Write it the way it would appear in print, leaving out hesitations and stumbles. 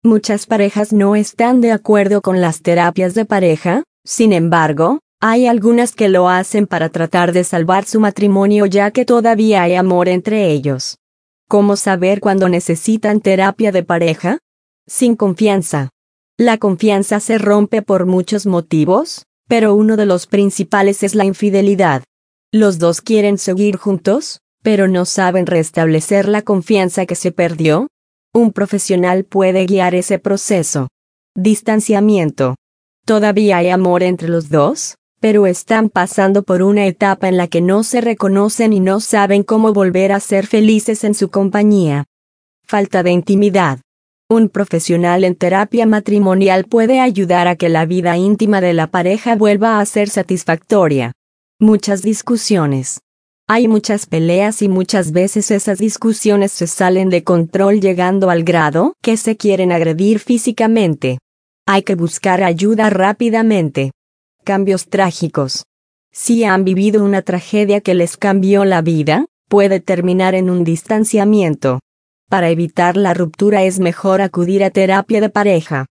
Muchas parejas no están de acuerdo con las terapias de pareja, sin embargo, hay algunas que lo hacen para tratar de salvar su matrimonio ya que todavía hay amor entre ellos. ¿Cómo saber cuándo necesitan terapia de pareja? Sin confianza. La confianza se rompe por muchos motivos, pero uno de los principales es la infidelidad. Los dos quieren seguir juntos, pero no saben restablecer la confianza que se perdió. Un profesional puede guiar ese proceso. Distanciamiento. Todavía hay amor entre los dos, pero están pasando por una etapa en la que no se reconocen y no saben cómo volver a ser felices en su compañía. Falta de intimidad. Un profesional en terapia matrimonial puede ayudar a que la vida íntima de la pareja vuelva a ser satisfactoria. Muchas discusiones. Hay muchas peleas y muchas veces esas discusiones se salen de control llegando al grado que se quieren agredir físicamente. Hay que buscar ayuda rápidamente. Cambios trágicos. Si han vivido una tragedia que les cambió la vida, puede terminar en un distanciamiento. Para evitar la ruptura es mejor acudir a terapia de pareja.